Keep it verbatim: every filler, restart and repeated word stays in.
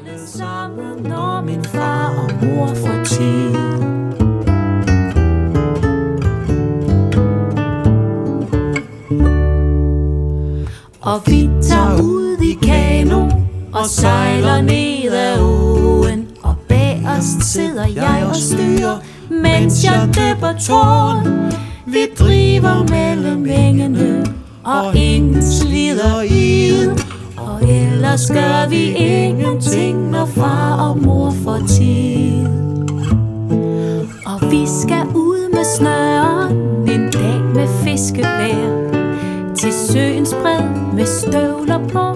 alle sammen, når min far og mor får tid. Og vi tager ud i kano og sejler ned ad åen, og bagerst sidder jeg og styrer, mens jeg dæpper tåren. Vi driver mellem engene, og ingen slider i den, og ellers gør vi ingenting, når far og mor får tid. Og vi skal ud med snøren en dag med fiskevejr, til søens bred med støvler på